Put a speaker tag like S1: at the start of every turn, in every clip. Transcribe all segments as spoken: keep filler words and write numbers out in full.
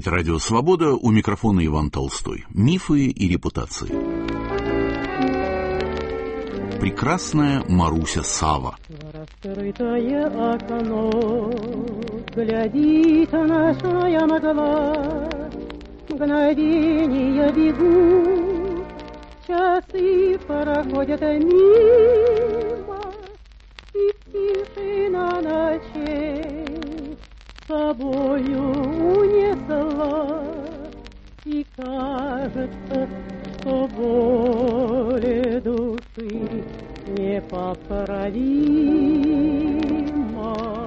S1: Это «Радио Свобода», у микрофона Иван Толстой. Мифы и репутации. Прекрасная Маруся Сава.
S2: Раскрытое окно, глядит ночная мгла, мгновения бегут, часы проходят мимо, и тишина ночей с собою унесла, и кажется, что боли души непоправима.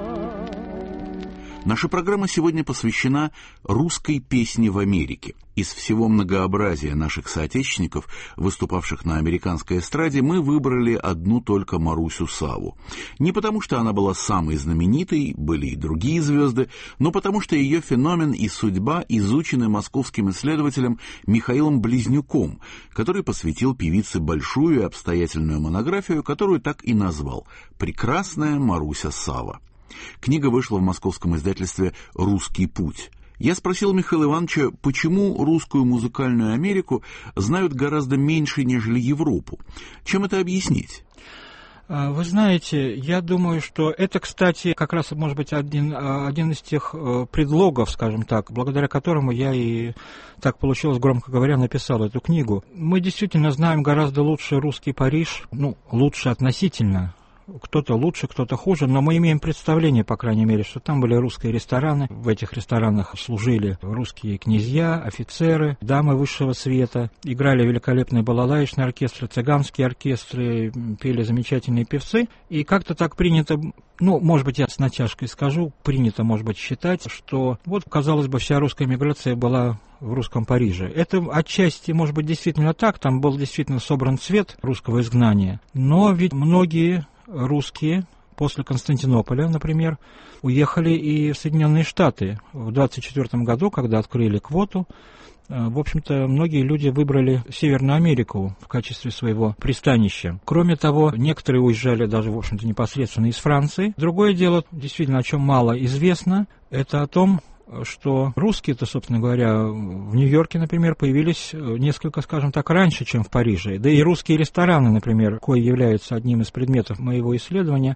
S1: Наша программа сегодня посвящена русской песне в Америке. Из всего многообразия наших соотечественников, выступавших на американской эстраде, мы выбрали одну только Марусю Саву. Не потому, что она была самой знаменитой, были и другие звезды, но потому, что ее феномен и судьба изучены московским исследователем Михаилом Близнюком, который посвятил певице большую и обстоятельную монографию, которую так и назвал «Прекрасная Маруся Сава». Книга вышла в московском издательстве «Русский путь». Я спросил Михаила Ивановича, почему русскую музыкальную Америку знают гораздо меньше, нежели Европу. Чем это объяснить?
S3: Вы знаете, я думаю, что это, кстати, как раз может быть один, один из тех предлогов, скажем так, благодаря которому я и, так получилось, громко говоря, написал эту книгу. Мы действительно знаем гораздо лучше русский Париж, ну, лучше относительно. Кто-то лучше, кто-то хуже, но мы имеем представление, по крайней мере, что там были русские рестораны. В этих ресторанах служили русские князья, офицеры, дамы высшего света. Играли великолепные балалаечные оркестры, цыганские оркестры, пели замечательные певцы. И как-то так принято, ну, может быть, я с натяжкой скажу, принято, может быть, считать, что вот, казалось бы, вся русская миграция была в русском Париже. Это отчасти, может быть, действительно так, там был действительно собран цвет русского изгнания, но ведь многие русские после Константинополя, например, уехали и в Соединенные Штаты. В двадцать четвёртом году, когда открыли квоту, в общем-то, многие люди выбрали Северную Америку в качестве своего пристанища. Кроме того, некоторые уезжали даже, в общем-то, непосредственно из Франции. Другое дело, действительно, о чем мало известно, это о том, что русские-то, собственно говоря, в Нью-Йорке, например, появились несколько, скажем так, раньше, чем в Париже. Да и русские рестораны, например, кои являются одним из предметов моего исследования,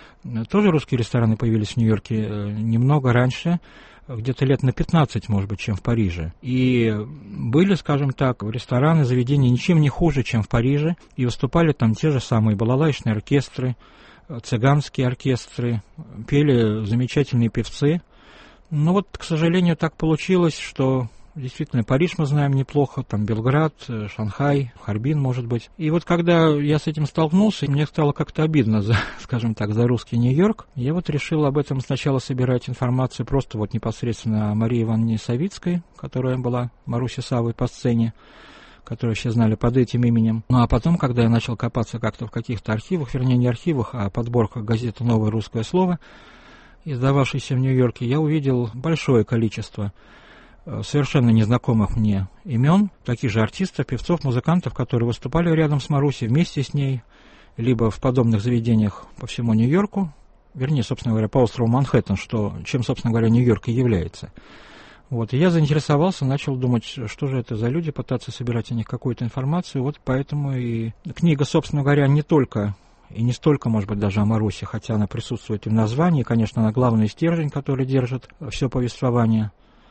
S3: тоже русские рестораны появились в Нью-Йорке немного раньше, где-то лет на пятнадцать, может быть, чем в Париже. И были, скажем так, рестораны, заведения ничем не хуже, чем в Париже, и выступали там те же самые балалаечные оркестры, цыганские оркестры, пели замечательные певцы. Ну вот, к сожалению, так получилось, что действительно Париж мы знаем неплохо, там Белград, Шанхай, Харбин, может быть. И вот когда я с этим столкнулся, мне стало как-то обидно, за, скажем так, за русский Нью-Йорк. Я вот решил об этом сначала собирать информацию просто вот непосредственно о Марии Ивановне Савицкой, которая была Марусей Савой по сцене, которую все знали под этим именем. Ну а потом, когда я начал копаться как-то в каких-то архивах, вернее не архивах, а подборках газеты «Новое русское слово», издававшейся в Нью-Йорке, я увидел большое количество совершенно незнакомых мне имен, таких же артистов, певцов, музыкантов, которые выступали рядом с Марусей, вместе с ней, либо в подобных заведениях по всему Нью-Йорку, вернее, собственно говоря, по острову Манхэттен, что, чем, собственно говоря, Нью-Йорк и является. Вот, и я заинтересовался, начал думать, что же это за люди, пытаться собирать о них какую-то информацию, вот поэтому и книга, собственно говоря, не только и не столько, может быть, даже о Марусе, хотя она присутствует и в названии, конечно, она главный стержень, который держит все повествование,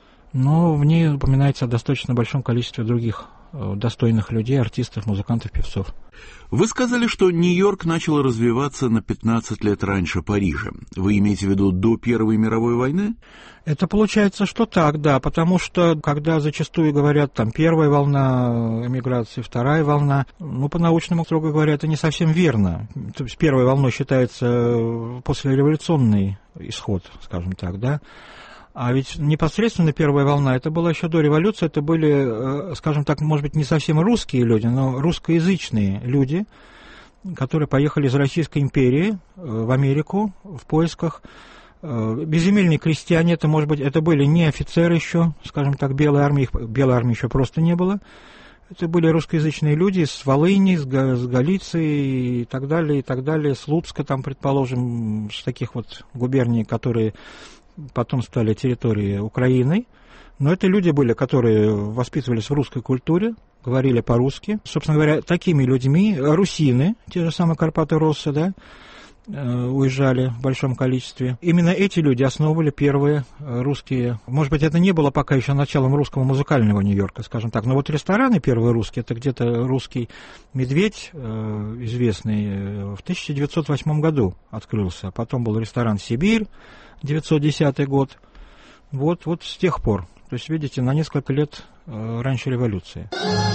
S3: но в ней упоминается о достаточно большом количестве других достойных людей, артистов, музыкантов, певцов.
S1: Вы сказали, что Нью-Йорк начал развиваться на пятнадцать лет раньше Парижа. Вы имеете в виду до Первой мировой войны?
S3: Это получается, что так, да, потому что, когда зачастую говорят, там, первая волна эмиграции, вторая волна, ну, по-научному, строго говоря, это не совсем верно. То есть первой волной считается послереволюционный исход, скажем так, да. А ведь непосредственно первая волна, это была еще до революции, это были, скажем так, может быть, не совсем русские люди, но русскоязычные люди, которые поехали из Российской империи в Америку в поисках. Безземельные крестьяне, это, может быть, это были не офицеры еще, скажем так, белой армии, их, белой армии еще просто не было. Это были русскоязычные люди с Волыни, с Галиции и так далее, и так далее, с Луцка, там, предположим, с таких вот губерний, которые потом стали территорией Украины. Но это люди были, которые воспитывались в русской культуре, говорили по-русски. Собственно говоря, такими людьми, русины, те же самые Карпаты-Россы, да, уезжали в большом количестве. Именно эти люди основывали первые русские... Может быть, это не было пока еще началом русского музыкального Нью-Йорка, скажем так, но вот рестораны первые русские, это где-то «Русский медведь», известный, в тысяча девятьсот восьмом году открылся. Потом был ресторан «Сибирь», девятьсот десятый год. Вот, вот с тех пор. То есть, видите, на несколько лет раньше революции.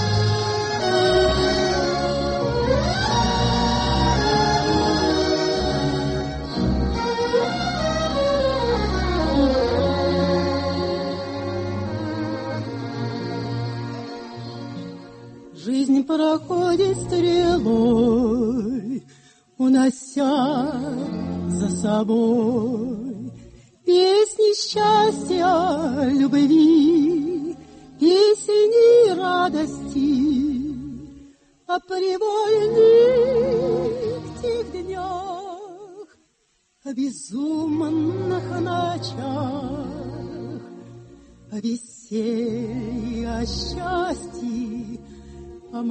S2: Жизнь проходит стрелой, унося за собой песни счастья, любви, песни радости, о привольных тех днях, о безумных ночах, о веселье, о счастье, о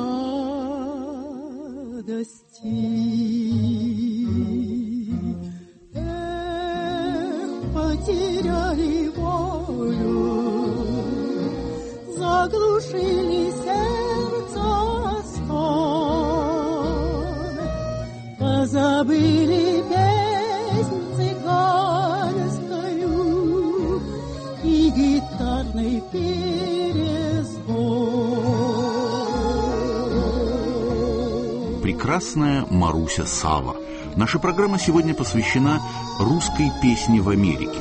S2: молодости. Эх, потеряли волю, заглушили сердце стон, позабыли песнь цыганскую и гитарный перезвон.
S1: Прекрасная Маруся Сава. Наша программа сегодня посвящена русской песне в Америке.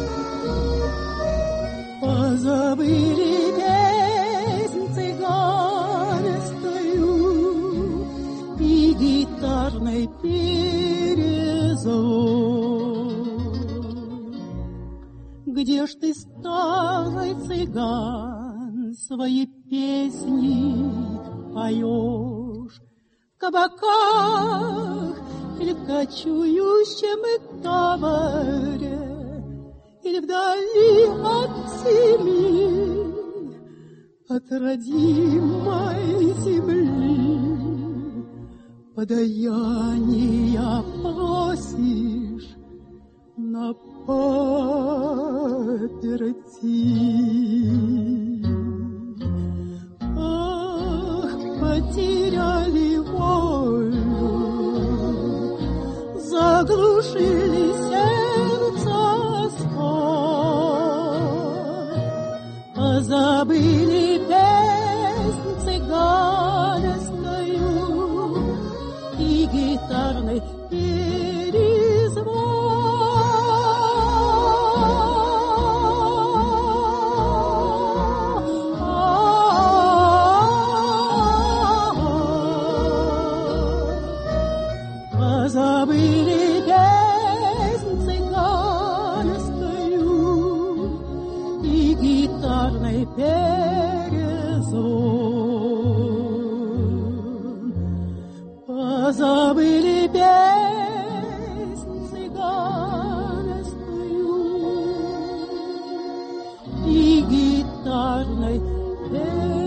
S2: Позабыли песнь цыганскую и гитарный перезвон. Где ж ты, старый цыган, свои песни поешь? В кабаках или в кочующем таборе, или вдали от семьи, от родимой земли, подаяния просишь на паперти. Ах, потеряли волю, заглушили сердце стон, позабыли песнь цыганскую и гитарный перезвон. Позабыли песнь цыганскую и гитарный перезвон. Позабыли песнь цыганскую и гитарный перезвон.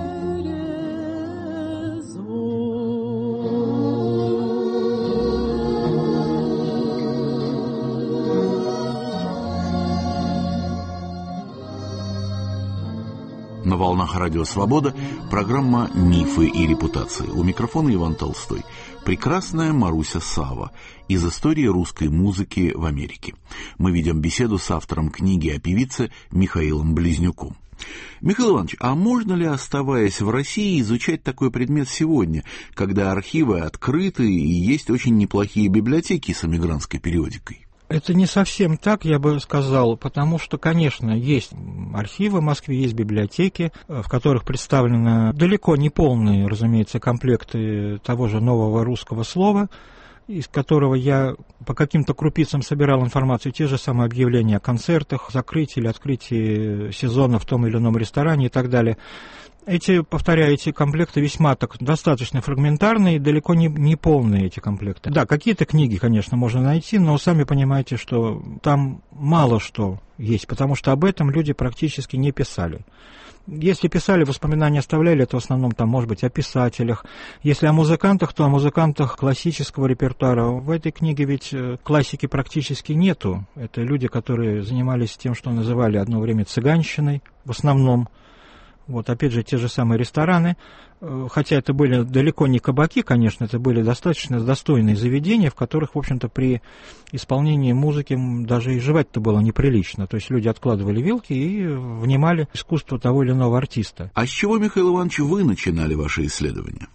S1: На волнах Радио Свобода программа «Мифы и репутации». У микрофона Иван Толстой. Прекрасная Маруся Сава из истории русской музыки в Америке. Мы ведем беседу с автором книги о певице Михаилом Близнюком. Михаил Иванович, а можно ли, оставаясь в России, изучать такой предмет сегодня, когда архивы открыты и есть очень неплохие библиотеки с эмигрантской периодикой?
S3: Это не совсем так, я бы сказал, потому что, конечно, есть архивы в Москве, есть библиотеки, в которых представлены далеко не полные, разумеется, комплекты того же нового русского слова, из которого я по каким-то крупицам собирал информацию, те же самые объявления о концертах, закрытии или открытии сезона в том или ином ресторане и так далее. Эти, повторяю, эти комплекты весьма так достаточно фрагментарные, далеко не, не полные эти комплекты. Да, какие-то книги, конечно, можно найти, но сами понимаете, что там мало что есть, потому что об этом люди практически не писали. Если писали, воспоминания оставляли, это в основном, там, может быть, о писателях. Если о музыкантах, то о музыкантах классического репертуара. В этой книге ведь классики практически нету. Это люди, которые занимались тем, что называли одно время цыганщиной, в основном. Вот, опять же, те же самые рестораны, хотя это были далеко не кабаки, конечно, это были достаточно достойные заведения, в которых, в общем-то, при исполнении музыки даже и жевать-то было неприлично. То есть люди откладывали вилки и внимали искусству того или иного артиста.
S1: А с чего, Михаил Иванович, вы начинали ваши исследования?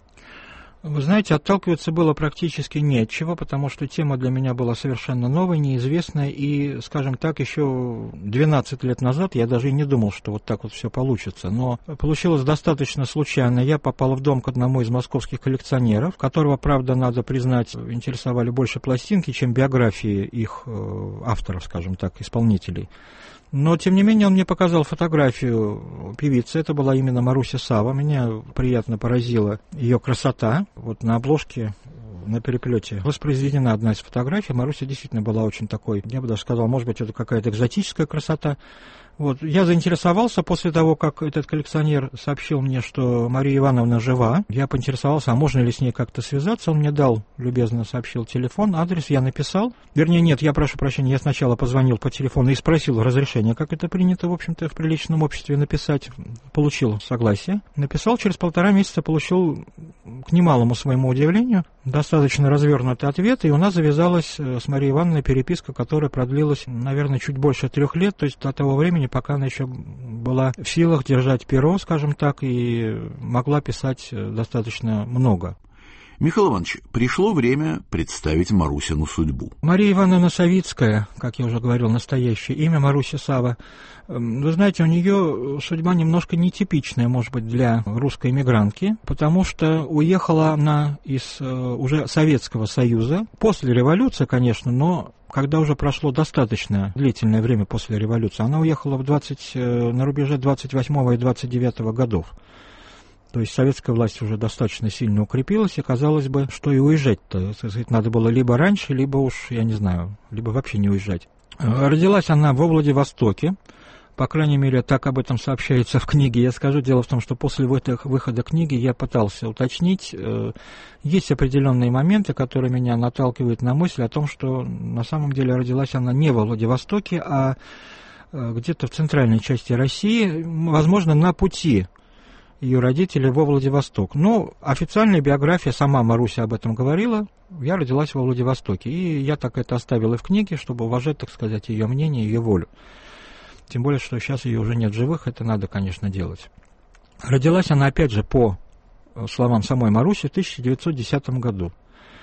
S3: Вы знаете, отталкиваться было практически не от чего, потому что тема для меня была совершенно новой, неизвестная, и, скажем так, еще двенадцать лет назад я даже и не думал, что вот так вот все получится. Но получилось достаточно случайно. Я попал в дом к одному из московских коллекционеров, которого, правда, надо признать, интересовали больше пластинки, чем биографии их авторов, скажем так, исполнителей. Но, тем не менее, он мне показал фотографию певицы. Это была именно Маруся Сава. Меня приятно поразила ее красота. Вот на обложке, на переплете воспроизведена одна из фотографий. Маруся действительно была очень такой, я бы даже сказал, может быть, это какая-то экзотическая красота. Вот. Я заинтересовался после того, как этот коллекционер сообщил мне, что Мария Ивановна жива. Я поинтересовался, а можно ли с ней как-то связаться. Он мне дал, любезно сообщил телефон, адрес, я написал. Вернее, нет, я прошу прощения, я сначала позвонил по телефону и спросил разрешения, как это принято, в общем-то, в приличном обществе написать. Получил согласие. Написал, через полтора месяца получил, к немалому своему удивлению, достаточно развернутый ответ, и у нас завязалась с Марией Ивановной переписка, которая продлилась, наверное, чуть больше трех лет, то есть до того времени, пока она еще была в силах держать перо, скажем так, и могла писать достаточно много.
S1: Михаил Иванович, пришло время представить Марусину судьбу.
S3: Мария Ивановна Савицкая, как я уже говорил, настоящее имя Маруся Сава. Вы знаете, у нее судьба немножко нетипичная, может быть, для русской эмигрантки, потому что уехала она из уже Советского Союза. После революции, конечно, но когда уже прошло достаточно длительное время после революции, она уехала в двадцать, на рубеже двадцать восьмого и двадцать девятого годов. То есть советская власть уже достаточно сильно укрепилась, и казалось бы, что и уезжать-то, сказать, надо было либо раньше, либо уж, я не знаю, либо вообще не уезжать. Родилась она во Владивостоке, по крайней мере, так об этом сообщается в книге. Я скажу, дело в том, что после выхода книги я пытался уточнить, есть определенные моменты, которые меня наталкивают на мысль о том, что на самом деле родилась она не во Владивостоке, а где-то в центральной части России, возможно, на пути ее родителей во Владивосток. Но официальная биография, сама Маруся об этом говорила, я родилась во Владивостоке. И я так это оставил и в книге, чтобы уважать, так сказать, ее мнение, ее волю. Тем более, что сейчас ее уже нет в живых, это надо, конечно, делать. Родилась она, опять же, по словам самой Маруси, в тысяча девятьсот десятом году.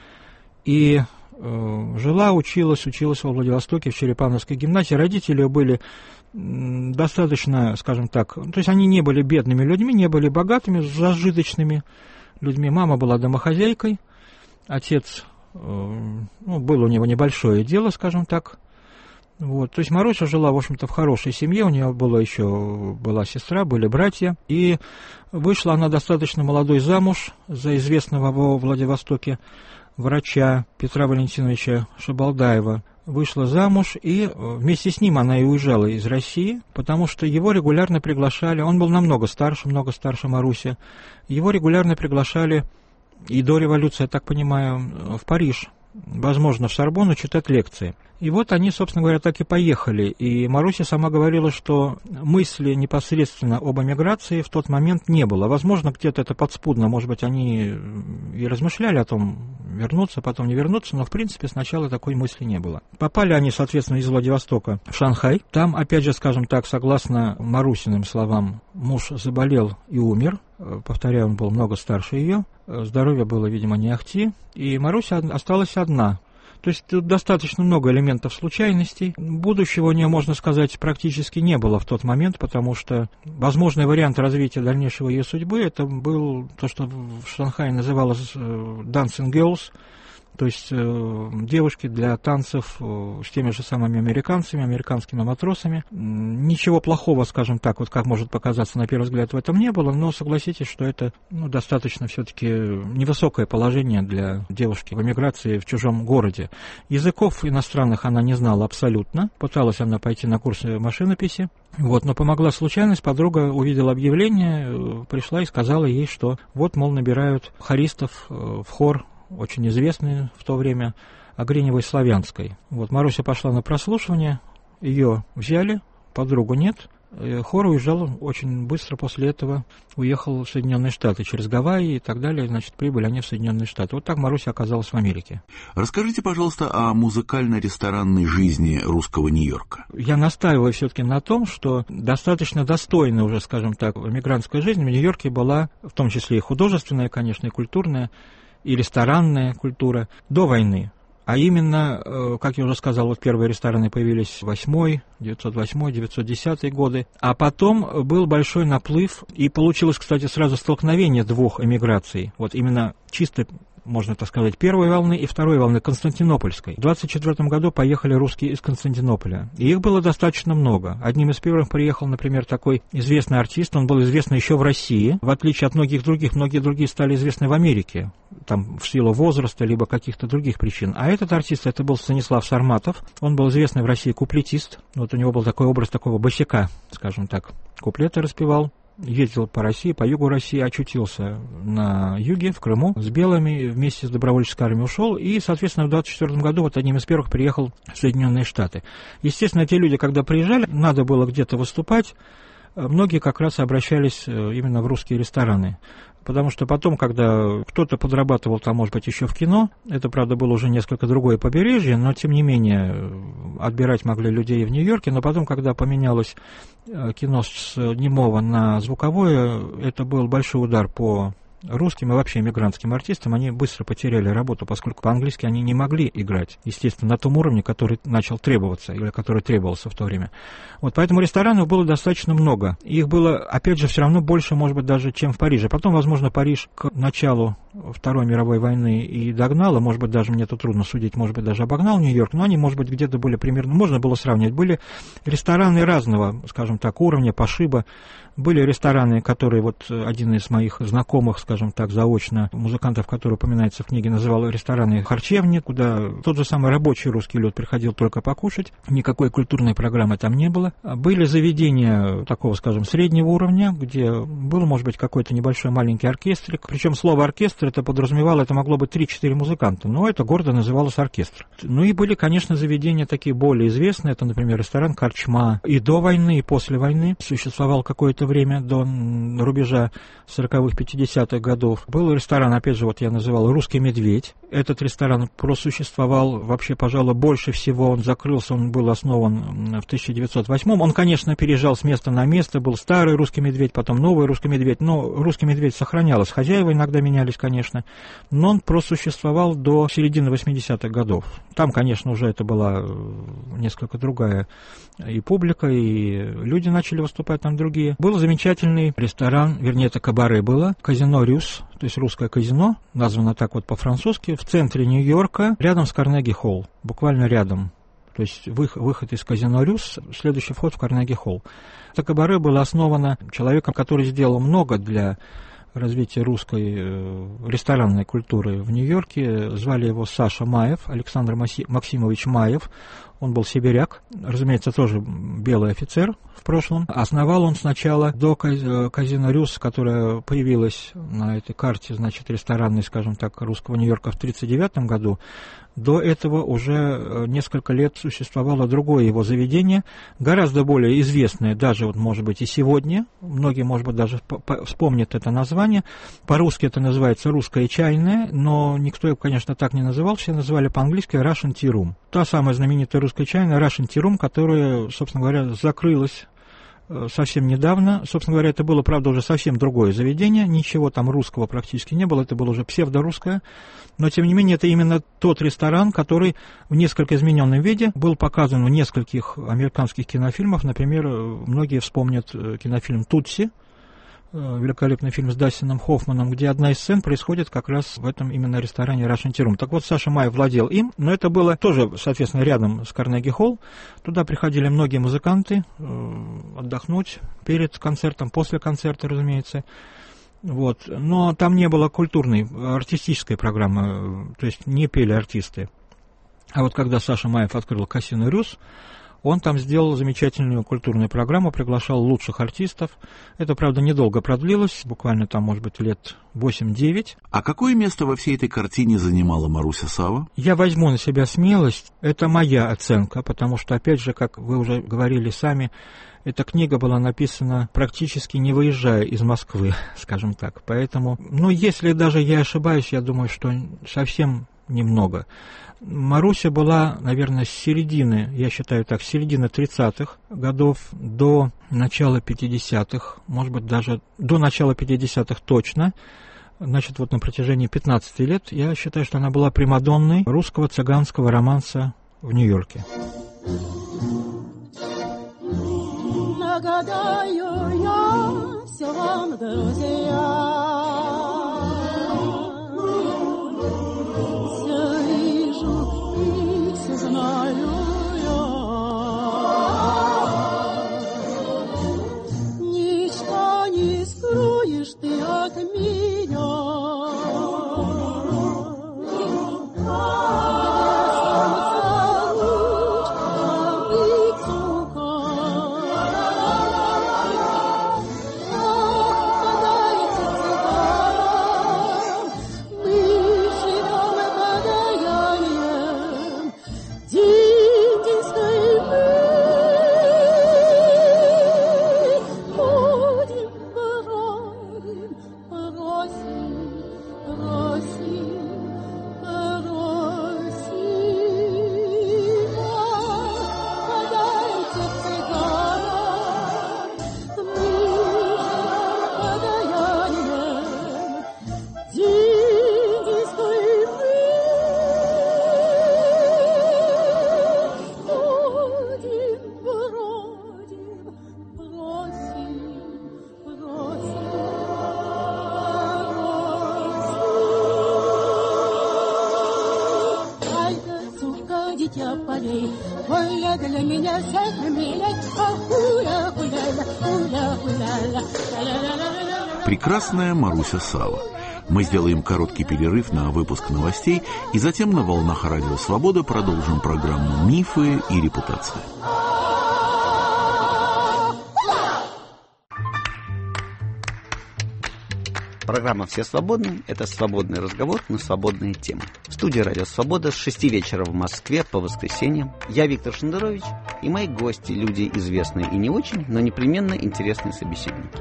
S3: И э, жила, училась, училась во Владивостоке, в Черепановской гимназии. Родители ее были достаточно, скажем так, то есть они не были бедными людьми, не были богатыми, зажиточными людьми. Мама была домохозяйкой, отец, ну, было у него небольшое дело, скажем так. Вот. То есть Маруся жила, в общем-то, в хорошей семье, у нее была еще была сестра, были братья, и вышла она достаточно молодой замуж за известного во Владивостоке врача Петра Валентиновича Шабалдаева. Вышла замуж, и вместе с ним она и уезжала из России, потому что его регулярно приглашали, он был намного старше, много старше Маруси, его регулярно приглашали и до революции, я так понимаю, в Париж, возможно, в Сорбонну читать лекции. И вот они, собственно говоря, так и поехали. И Маруся сама говорила, что мысли непосредственно об эмиграции в тот момент не было. Возможно, где-то это подспудно, может быть, они и размышляли о том, вернуться, потом не вернуться, но, в принципе, сначала такой мысли не было. Попали они, соответственно, из Владивостока в Шанхай. Там, опять же, скажем так, согласно Марусиным словам, муж заболел и умер. Повторяю, он был много старше ее. Здоровье было, видимо, не ахти. И Маруся осталась одна. То есть тут достаточно много элементов случайностей. Будущего у нее, можно сказать, практически не было в тот момент, потому что возможный вариант развития дальнейшего ее судьбы, это был то, что в Шанхае называлось Dancing Girls, То есть э, девушки для танцев э, с теми же самыми американцами, американскими матросами. Ничего плохого, скажем так, вот как может показаться на первый взгляд, в этом не было, но согласитесь, что это ну, достаточно все-таки невысокое положение для девушки в эмиграции в чужом городе. Языков иностранных она не знала абсолютно. Пыталась она пойти на курсы машинописи. Вот, но помогла случайность, подруга увидела объявление, пришла и сказала ей, что вот, мол, набирают хористов в хор, очень известный в то время, Огреневой Славянской. Вот, Маруся пошла на прослушивание, ее взяли, подругу нет. Хор уезжал очень быстро после этого, уехал в Соединенные Штаты через Гавайи и так далее, значит, прибыли они в Соединенные Штаты. Вот так Маруся оказалась в Америке.
S1: Расскажите, пожалуйста, о музыкально-ресторанной жизни русского Нью-Йорка.
S3: Я настаиваю все-таки на том, что достаточно достойная уже, скажем так, эмигрантская жизнь в Нью-Йорке была, в том числе и художественная, конечно, и культурная, и ресторанная культура до войны. А именно, как я уже сказал, вот первые рестораны появились в восьмой, девятьсот восьмой, девятьсот десятые годы, а потом был большой наплыв, и получилось, кстати, сразу столкновение двух эмиграций, вот именно чисто, можно так сказать, первой волны и второй волны Константинопольской. В двадцать четвёртом году поехали русские из Константинополя, и их было достаточно много. Одним из первых приехал, например, такой известный артист, он был известный еще в России, в отличие от многих других, многие другие стали известны в Америке, там в силу возраста, либо каких-то других причин. А этот артист, это был Станислав Сарматов, он был известный в России куплетист, вот у него был такой образ такого босяка, скажем так, куплеты распевал. Ездил по России, по югу России, очутился на юге, в Крыму, с белыми, вместе с добровольческой армией ушел, и, соответственно, в двадцать четвёртом году вот одним из первых приехал в Соединенные Штаты. Естественно, те люди, когда приезжали, надо было где-то выступать, многие как раз обращались именно в русские рестораны. Потому что потом, когда кто-то подрабатывал там, может быть, еще в кино, это, правда, было уже несколько другое побережье, но, тем не менее, отбирать могли людей в Нью-Йорке, но потом, когда поменялось кино с немого на звуковое, это был большой удар по русским и вообще эмигрантским артистам, они быстро потеряли работу, поскольку по-английски они не могли играть, естественно, на том уровне, который начал требоваться, или который требовался в то время. Вот, поэтому ресторанов было достаточно много. Их было, опять же, все равно больше, может быть, даже, чем в Париже. Потом, возможно, Париж к началу Второй мировой войны и догнал, и, может быть, даже мне тут трудно судить, может быть, даже обогнал Нью-Йорк, но они, может быть, где-то были примерно, можно было сравнивать. Были рестораны разного, скажем так, уровня, пошиба. Были рестораны, которые, вот один из моих знакомых, скажем так, заочно, музыкантов, который упоминается в книге, называл рестораны харчевни, куда тот же самый рабочий русский люд приходил только покушать, никакой культурной программы там не было. Были заведения такого, скажем, среднего уровня, где был, может быть, какой-то небольшой маленький оркестрик, причем слово «оркестр» это подразумевало, это могло быть три-четыре музыканта, но это гордо называлось оркестр. Ну и были, конечно, заведения такие более известные, это, например, ресторан «Корчма». И до войны, и после войны существовал какое-то время, до рубежа сороковых, пятидесятых годов. Был ресторан, опять же, вот я называл «Русский медведь». Этот ресторан просуществовал вообще, пожалуй, больше всего. Он закрылся, он был основан в тысяча девятьсот восьмом. Он, конечно, переезжал с места на место. Был старый «Русский медведь», потом новый «Русский медведь». Но «Русский медведь» сохранялось. Хозяева иногда менялись, конечно. Но он просуществовал до середины восьмидесятых годов. Там, конечно, уже это была несколько другая и публика, и люди начали выступать там другие. Был замечательный ресторан, вернее, это кабаре было, казино «Рюс», то есть русское казино, названо так вот по-французски, в центре Нью-Йорка, рядом с Карнеги-Холл, буквально рядом. То есть выход из казино «Рюс», следующий вход в Карнеги-Холл. Это кабаре было основано человеком, который сделал много для развития русской ресторанной культуры в Нью-Йорке. Звали его Саша Маев, Александр Максимович Маев. Он был сибиряк, разумеется, тоже белый офицер в прошлом. Основал он сначала до казино «Рюс», которая появилась на этой карте, значит, ресторанной, скажем так, русского Нью-Йорка в тридцать девятом году. До этого уже несколько лет существовало другое его заведение, гораздо более известное, даже, вот, может быть, и сегодня. Многие, может быть, даже вспомнят это название. По-русски это называется «Русская чайная», но никто его, конечно, так не называл, все называли по-английски «Russian Tea Room». Та самая знаменитая русская чайная Russian Tea Room, которая, собственно говоря, закрылась совсем недавно. Собственно говоря, это было, правда, уже совсем другое заведение, ничего там русского практически не было, это было уже псевдорусское, но, тем не менее, это именно тот ресторан, который в несколько измененном виде был показан в нескольких американских кинофильмах. Например, многие вспомнят кинофильм «Тутси», великолепный фильм с Дастином Хоффманом, где одна из сцен происходит как раз в этом именно ресторане Russian Tea Room. Так вот, Саша Маев владел им, но это было тоже, соответственно, рядом с Карнеги-холл. Туда приходили многие музыканты э, отдохнуть перед концертом, после концерта, разумеется. Вот. Но там не было культурной, артистической программы, то есть не пели артисты. А вот когда Саша Маев открыл Casino Рюс, он там сделал замечательную культурную программу, приглашал лучших артистов. Это, правда, недолго продлилось, буквально там, может быть, лет восемь-девять.
S1: А какое место во всей этой картине занимала Маруся Сава?
S3: Я возьму на себя смелость. Это моя оценка, потому что, опять же, как вы уже говорили сами, эта книга была написана практически не выезжая из Москвы, скажем так. Поэтому, ну, если даже я ошибаюсь, я думаю, что совсем немного. Маруся была, наверное, с середины, я считаю так, с середины тридцатых годов до начала пятидесятых, может быть, даже до начала пятидесятых точно. Значит, вот на протяжении пятнадцати лет я считаю, что она была примадонной русского цыганского романса в Нью-Йорке.
S2: Нагадаю я все вам, друзья. Знаю я, ничто не скроешь ты от меня.
S1: Прекрасная Маруся Сава. Мы сделаем короткий перерыв на выпуск новостей и затем на волнах Радио Свобода продолжим программу «Мифы и репутация».
S4: Программа «Все свободны» — это свободный разговор на свободные темы. В студии «Радио Свобода» с шести вечера в Москве по воскресеньям. Я Виктор Шендерович и мои гости, люди известные и не очень, но непременно интересные собеседники.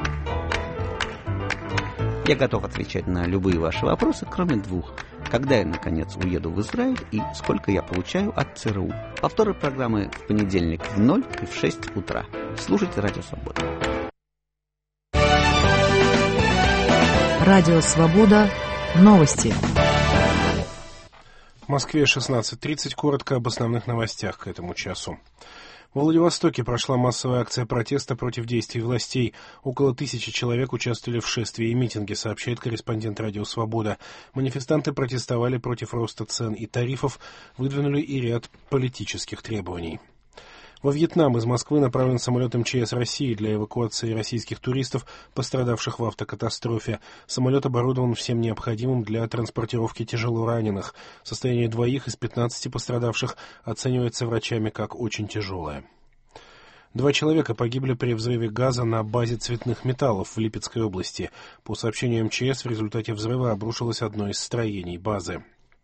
S4: Я готов отвечать на любые ваши вопросы, кроме двух. Когда я, наконец, уеду в Израиль и сколько я получаю от ЦРУ. Повторы программы в понедельник в ноль и в шесть утра. Слушайте «Радио Свобода».
S5: Радио Свобода. Новости.
S6: В Москве шестнадцать тридцать. Коротко об основных новостях к этому часу. Во Владивостоке прошла массовая акция протеста против действий властей. Около тысячи человек участвовали в шествии и митинге, сообщает корреспондент «Радио Свобода». Манифестанты протестовали против роста цен и тарифов, выдвинули и ряд политических требований. Во Вьетнам из Москвы направлен самолет эм че эс России для эвакуации российских туристов, пострадавших в автокатастрофе. Самолет оборудован всем необходимым для транспортировки тяжелораненых. Состояние двоих из пятнадцати пострадавших оценивается врачами как очень тяжелое. Два человека погибли при взрыве газа на базе цветных металлов в Липецкой области. По сообщению эм че эс, в результате взрыва обрушилось одно из строений базы.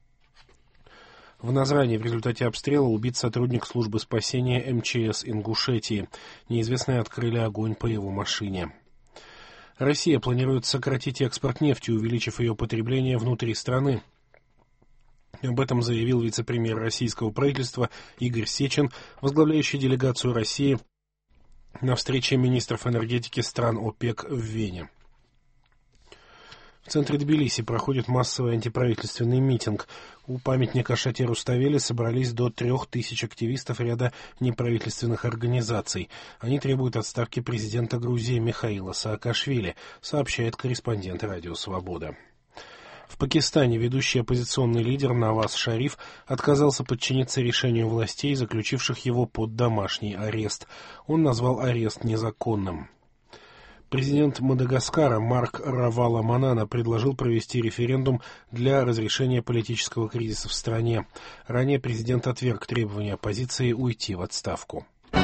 S6: В Назране в результате обстрела убит сотрудник службы спасения эм че эс Ингушетии. Неизвестные открыли огонь по его машине. Россия планирует сократить экспорт нефти, увеличив ее потребление внутри страны. Об этом заявил вице-премьер российского правительства Игорь Сечин, возглавляющий делегацию России на встрече министров энергетики стран ОПЕК в Вене. В центре Тбилиси проходит массовый антиправительственный митинг. У памятника Шати Руставели собрались до трех тысяч активистов ряда неправительственных организаций. Они требуют отставки президента Грузии Михаила Саакашвили, сообщает корреспондент Радио Свобода. В Пакистане ведущий оппозиционный лидер Наваз Шариф отказался подчиниться решению властей, заключивших его под домашний арест. Он назвал арест незаконным. Президент Мадагаскара Марк Раваломанана предложил провести референдум для разрешения политического кризиса в стране. Ранее президент отверг требования оппозиции уйти в отставку.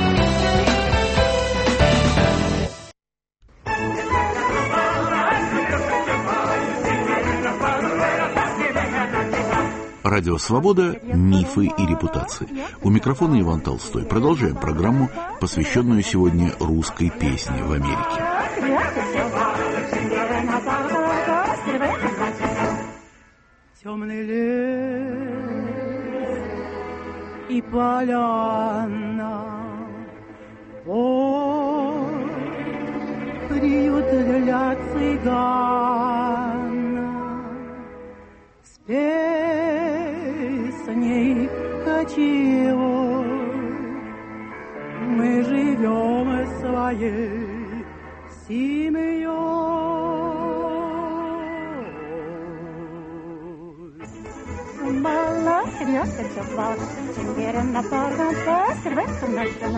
S1: Радио «Свобода. Мифы и репутации». У микрофона Иван Толстой. Продолжаем программу, посвященную сегодня русской песне в Америке.
S2: Темный лес и поляна, о, приют для цыгана, спей с ней кочевой, мы живем своей семьей. Мало серьезно чувак, тенгерен на парган песер весом нащен.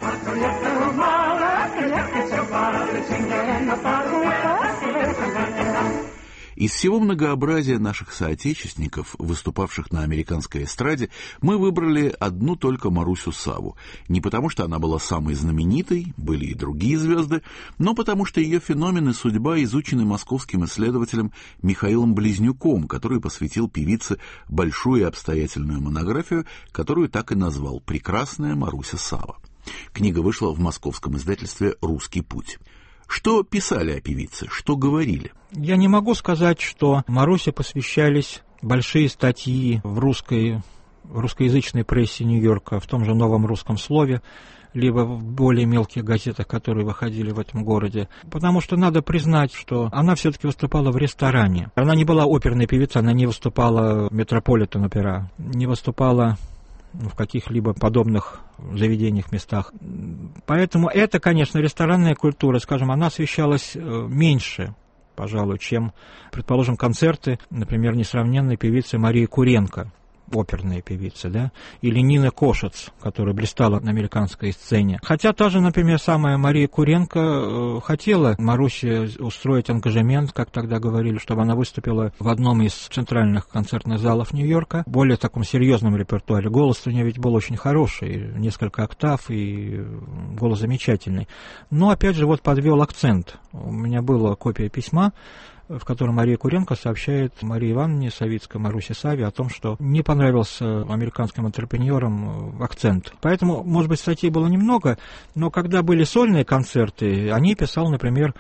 S2: Мало серьезно чувак, тенгерен на парган песер весом нащен.
S1: Из всего многообразия наших соотечественников, выступавших на американской эстраде, мы выбрали одну только Марусю Саву. Не потому, что она была самой знаменитой, были и другие звезды, но потому, что ее феномен и судьба изучены московским исследователем Михаилом Близнюком, который посвятил певице большую и обстоятельную монографию, которую так и назвал «Прекрасная Маруся Сава». Книга вышла в московском издательстве «Русский путь». Что писали о певице, что говорили?
S3: Я не могу сказать, что Марусе посвящались большие статьи в русской, в русскоязычной прессе Нью-Йорка, в том же «Новом русском слове», либо в более мелких газетах, которые выходили в этом городе. Потому что надо признать, что она все-таки выступала в ресторане. Она не была оперной певицей, она не выступала в Метрополитен-опера, не выступала в каких-либо подобных заведениях, местах. Поэтому это, конечно, ресторанная культура, скажем, она освещалась меньше, пожалуй, чем, предположим, концерты, например, несравненной певицы Марии Куренко, оперная певица, да, или Нина Кошец, которая блистала на американской сцене. Хотя та же, например, самая Мария Куренко э, хотела Марусе устроить ангажемент, как тогда говорили, чтобы она выступила в одном из центральных концертных залов Нью-Йорка, более таком серьезном репертуаре. Голос у нее ведь был очень хороший, несколько октав, и голос замечательный. Но, опять же, вот подвел акцент. У меня была копия письма, в котором Мария Куренко сообщает Марии Ивановне Савицкой, Марусе Саве, о том, что не понравился американским антрепренерам акцент. Поэтому, может быть, статей было немного, но когда были сольные концерты, о ней писал, например,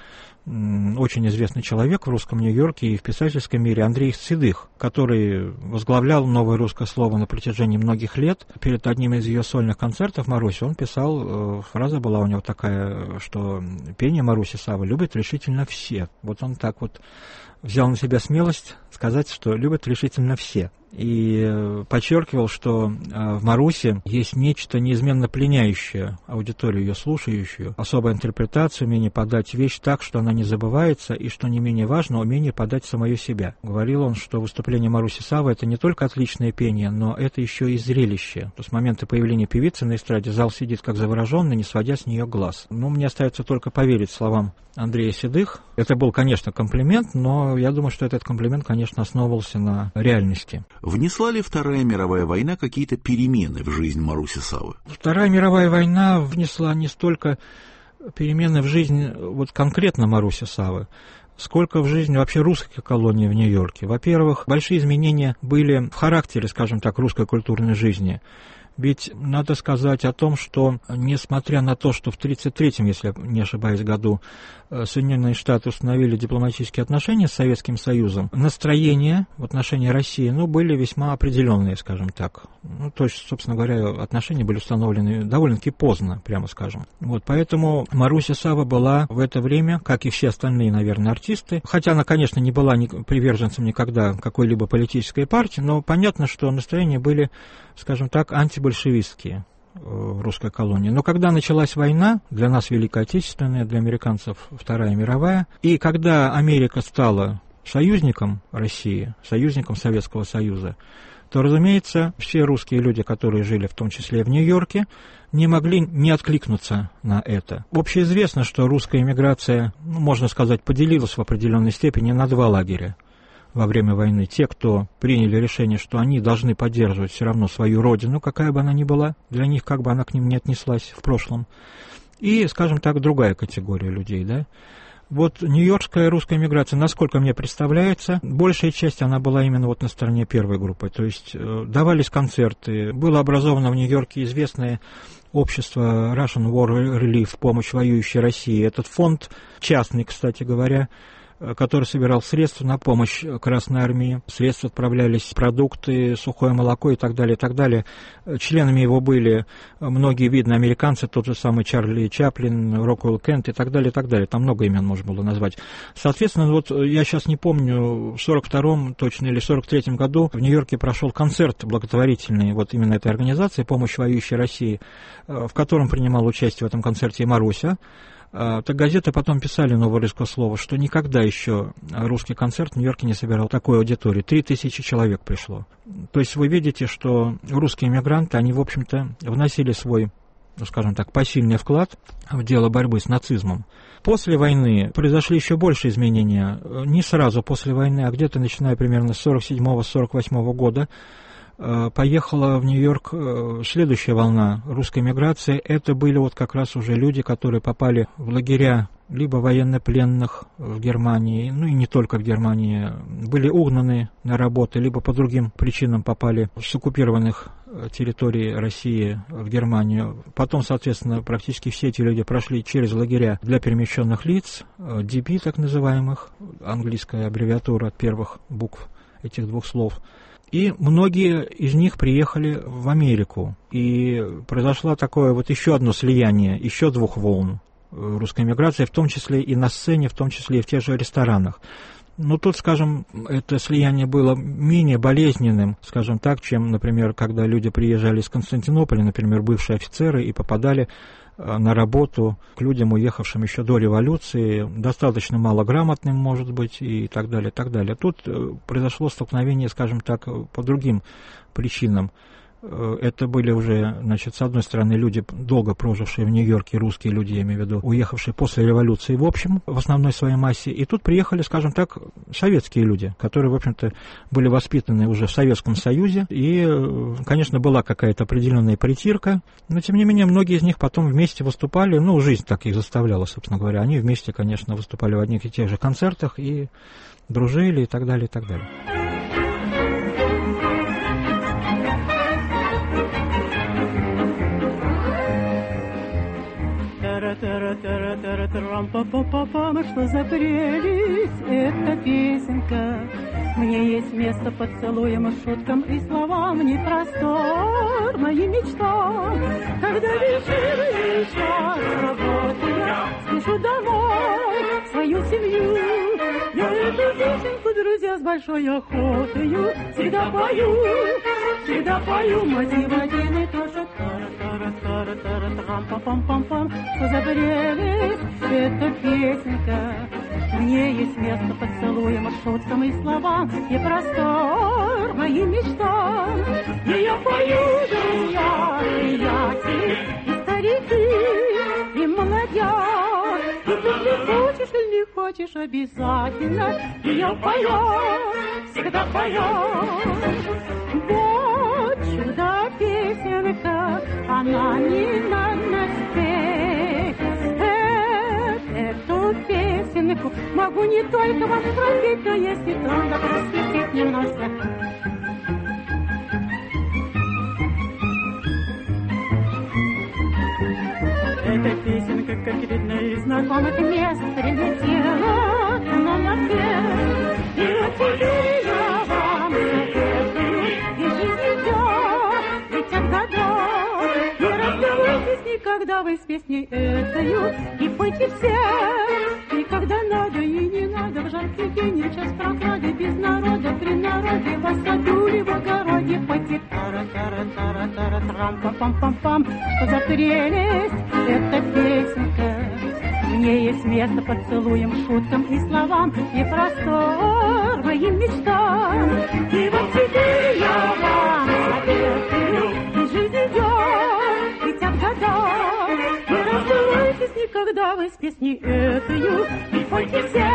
S3: очень известный человек в русском Нью-Йорке и в писательском мире Андрей Седых, который возглавлял «Новое русское слово» на протяжении многих лет. Перед одним из ее сольных концертов Маруси он писал, фраза была у него такая, что пение Маруси Савы любят решительно все. Вот он так вот взял на себя смелость сказать, что любят решительно все. И подчеркивал, что в Марусе есть нечто неизменно пленяющее аудиторию, ее слушающую, особая интерпретация, умение подать вещь так, что она не забывается, и, что не менее важно, умение подать самое себя. Говорил он, что выступление Маруси Савы — это не только отличное пение, но это еще и зрелище. То с момента появления певицы на эстраде зал сидит как завороженный, не сводя с нее глаз. Ну, мне остается только поверить словам Андрея Седых. Это был, конечно, комплимент, но я думаю, что этот комплимент, конечно, основывался на реальности.
S1: Внесла ли Вторая мировая война какие-то перемены в жизнь Маруси Савы?
S3: Вторая мировая война внесла не столько перемены в жизнь вот конкретно Маруси Савы, сколько в жизнь вообще русской колонии в Нью-Йорке. Во-первых, большие изменения были в характере, скажем так, русской культурной жизни. Ведь надо сказать о том, что несмотря на то, что в тридцать третьем, если я не ошибаюсь, году Соединенные Штаты установили дипломатические отношения с Советским Союзом, настроения в отношении России, ну, были весьма определенные, скажем так. Ну, то есть, собственно говоря, отношения были установлены довольно-таки поздно, прямо скажем. Вот, поэтому Маруся Сава была в это время, как и все остальные, наверное, артисты, хотя она, конечно, не была ни приверженцем никогда какой-либо политической партии, но понятно, что настроения были, скажем так, антибольшевистские в русской колонии. Но когда началась война, для нас Великая Отечественная, для американцев Вторая мировая, и когда Америка стала союзником России, союзником Советского Союза, то, разумеется, все русские люди, которые жили в том числе и в Нью-Йорке, не могли не откликнуться на это. Общеизвестно, что русская эмиграция, ну, можно сказать, поделилась в определенной степени на два лагеря во время войны. Те, кто приняли решение, что они должны поддерживать все равно свою родину, какая бы она ни была, для них, как бы она к ним не отнеслась в прошлом. И, скажем так, другая категория людей, да. Вот нью-йоркская русская эмиграция, насколько мне представляется, большая часть она была именно вот на стороне первой группы. То есть э, давались концерты, было образовано в Нью-Йорке известное общество Russian War Relief, помощь воюющей России. Этот фонд частный, кстати говоря, который собирал средства на помощь Красной Армии. Средства отправлялись, продукты, сухое молоко и так далее, и так далее. Членами его были многие видные американцы, тот же самый Чарли Чаплин, Роквелл Кент и так далее, и так далее. Там много имен можно было назвать. Соответственно, вот я сейчас не помню, в сорок втором точно или сорок третьем году в Нью-Йорке прошел концерт благотворительный вот именно этой организации «Помощь воюющей России», в котором принимал участие в этом концерте и Маруся. Так газеты потом писали «Новое русское слово», что никогда еще русский концерт в Нью-Йорке не собирал такой аудитории. Три тысячи человек пришло. То есть вы видите, что русские эмигранты, они, в общем-то, вносили свой, ну, скажем так, посильный вклад в дело борьбы с нацизмом. После войны произошли еще больше изменения. Не сразу после войны, а где-то начиная примерно с сорок седьмого — сорок восьмого года поехала в Нью-Йорк следующая волна русской миграции. Это были вот как раз уже люди, которые попали в лагеря либо военнопленных в Германии, ну и не только в Германии, были угнаны на работы, либо по другим причинам попали с оккупированных территорий России в Германию. Потом, соответственно, практически все эти люди прошли через лагеря для перемещенных лиц, ди би так называемых, английская аббревиатура от первых букв этих двух слов. И многие из них приехали в Америку. И произошло такое вот еще одно слияние, еще двух волн русской миграции, в том числе и на сцене, в том числе и в тех же ресторанах. Но тут, скажем, это слияние было менее болезненным, скажем так, чем, например, когда люди приезжали из Константинополя, например, бывшие офицеры, и попадали на работу к людям, уехавшим еще до революции, достаточно малограмотным, может быть, и так далее, и так далее. Тут произошло столкновение, скажем так, по другим причинам. Это были уже, значит, с одной стороны, люди, долго прожившие в Нью-Йорке, русские люди, я имею в виду, уехавшие после революции в общем, в основной своей массе. И тут приехали, скажем так, советские люди, которые, в общем-то, были воспитаны уже в Советском Союзе. И, конечно, была какая-то определенная притирка, но, тем не менее, многие из них потом вместе выступали. Ну, жизнь так их заставляла, собственно говоря. Они вместе, конечно, выступали в одних и тех же концертах и дружили, и так далее, и так далее.
S2: Трам-па-па-па-пам, что за прелесть эта песенка. Мне есть место поцелуем, шуткам и словам, не простор моим мечтам. Когда вечерний час работы я спешу домой, в свою семью. Я эту песенку, друзья, с большой охотою всегда пою, всегда пою. Мотив один и тот же. Трам-па-пам-пам-пам, что за прелесть эта песенка. Мне есть место поцелуем, шуткам и словам, и простор моим мечтам. И я пою, друзья, приятели, и старики, и молодя. И ты не хочешь или не хочешь, обязательно я пою, всегда пою. Вот чудо-песенка, она не надо спеть. Эту песенку могу не только вам пропеть, но если трудно просветить немножко. Эта песенка, как видно, из знакомых мест прилетела к нам на свет. И вот теперь я вам советую, и жизнь идет, летят года. Не расставайтесь никогда вы с песней этою, и пойте все, и когда надо, и не надо, в жаркий день, и час прохлады, без народа, при народе, в саду или в огороде, пойти тара-тара-тара-тара-трам-пам-пам-пам-пам. Что за прелесть эта песенка, в ней есть место поцелуям, шуткам и словам, и простор моим мечтам. И вот теперь я вам советую, и жизнь идет, летят года. Не расставайтесь никогда вы с песней этою, и пойте все,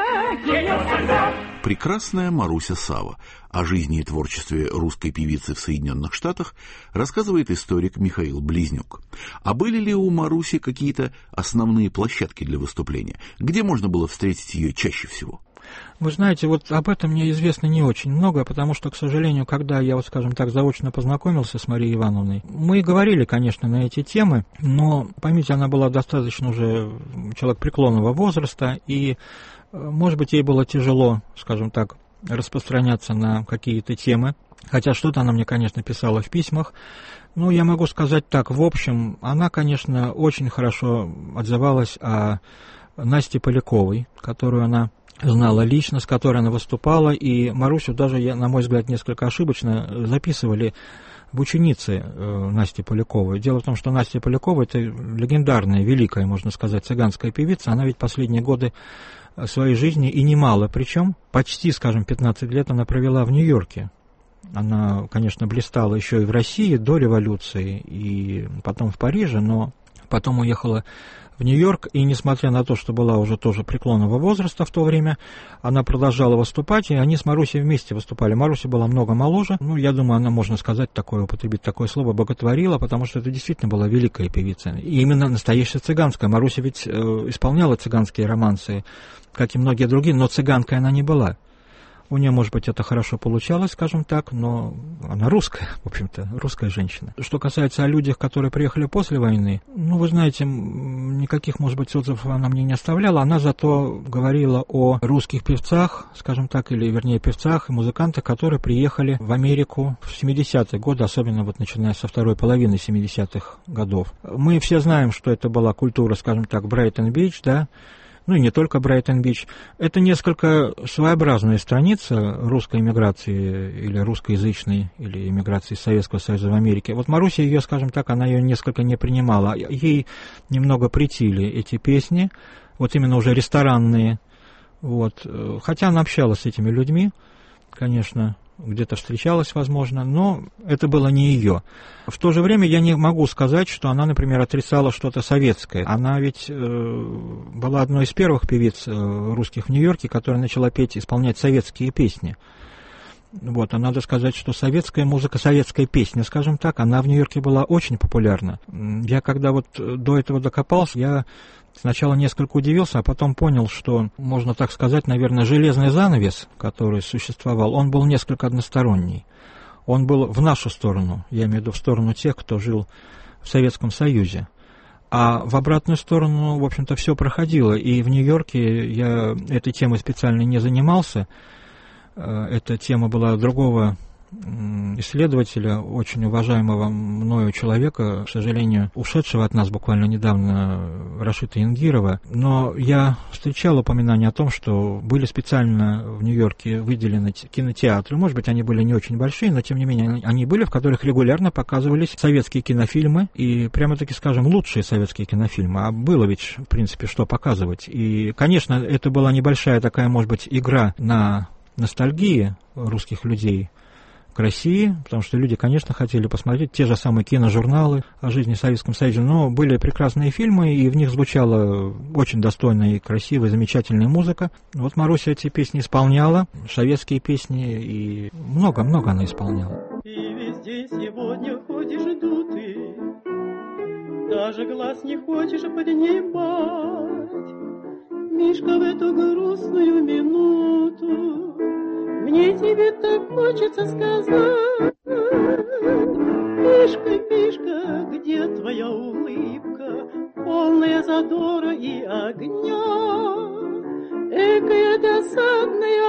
S2: ее всегда.
S1: Прекрасная Маруся Сава. О жизни и творчестве русской певицы в Соединенных Штатах рассказывает историк Михаил Близнюк. А были ли у Маруси какие-то основные площадки для выступления? Где можно было встретить ее чаще всего?
S3: Вы знаете, вот об этом мне известно не очень много, потому что, к сожалению, когда я, вот, скажем так, заочно познакомился с Марией Ивановной, мы говорили, конечно, на эти темы, но, поймите, она была достаточно уже человек преклонного возраста, и, может быть, ей было тяжело, скажем так, распространяться на какие-то темы, хотя что-то она мне, конечно, писала в письмах. Ну, я могу сказать так, в общем, она, конечно, очень хорошо отзывалась о Насте Поляковой, которую она знала лично, с которой она выступала, и Марусю даже, я, на мой взгляд, несколько ошибочно записывали в ученицы э, Насти Поляковой. Дело в том, что Настя Полякова — это легендарная, великая, можно сказать, цыганская певица, она ведь последние годы своей жизни и немало, причем почти, скажем, пятнадцать лет она провела в Нью-Йорке. Она, конечно, блистала еще и в России до революции, и потом в Париже, но потом уехала в Нью-Йорк, и несмотря на то, что была уже тоже преклонного возраста в то время, она продолжала выступать, и они с Марусей вместе выступали. Маруся была много моложе, ну, я думаю, она, можно сказать, такое, употребить такое слово, боготворила, потому что это действительно была великая певица. И именно настоящая цыганская. Маруся ведь э, исполняла цыганские романсы, как и многие другие, но цыганкой она не была. У нее, может быть, это хорошо получалось, скажем так, но она русская, в общем-то, русская женщина. Что касается о людях, которые приехали после войны, ну, вы знаете, никаких, может быть, отзывов она мне не оставляла, она зато говорила о русских певцах, скажем так, или, вернее, певцах и музыкантах, которые приехали в Америку в семидесятые годы, особенно вот начиная со второй половины семидесятых годов. Мы все знаем, что это была культура, скажем так, Брайтон-Бич, да, ну и не только Брайтон-Бич. Это несколько своеобразная страница русской эмиграции или русскоязычной, или эмиграции Советского Союза в Америке. Вот Маруся ее, скажем так, она ее несколько не принимала. Ей немного претили эти песни, вот именно уже ресторанные. Вот. Хотя она общалась с этими людьми, конечно, где-то встречалась, возможно, но это было не ее. В то же время я не могу сказать, что она, например, отрицала что-то советское. Она ведь э, была одной из первых певиц э, русских в Нью-Йорке, которая начала петь, исполнять советские песни. Вот, а надо сказать, что советская музыка, советская песня, скажем так, она в Нью-Йорке была очень популярна. Я когда вот до этого докопался, я сначала несколько удивился, а потом понял, что, можно так сказать, наверное, железный занавес, который существовал, он был несколько односторонний. Он был в нашу сторону, я имею в виду в сторону тех, кто жил в Советском Союзе. А в обратную сторону, в общем-то, все проходило. И в Нью-Йорке я этой темой специально не занимался. Эта тема была другого исследователя, очень уважаемого мною человека, к сожалению, ушедшего от нас буквально недавно, Рашита Ингирова. Но я встречал упоминания о том, что были специально в Нью-Йорке выделены кинотеатры. Может быть, они были не очень большие, но тем не менее они были, в которых регулярно показывались советские кинофильмы. И прямо-таки, скажем, лучшие советские кинофильмы. А было ведь, в принципе, что показывать. И, конечно, это была небольшая такая, может быть, игра на ностальгии русских людей к России, потому что люди, конечно, хотели посмотреть те же самые киножурналы о жизни в Советском Союзе, но были прекрасные фильмы, и в них звучала очень достойная и красивая, замечательная музыка. Вот Маруся эти песни исполняла, советские песни, и много-много она исполняла.
S2: И везде сегодня ходишь дутый, даже глаз не хочешь поднимать. Мишка, в эту грустную минуту мне тебе так хочется сказать. Мишка, Мишка, где твоя улыбка?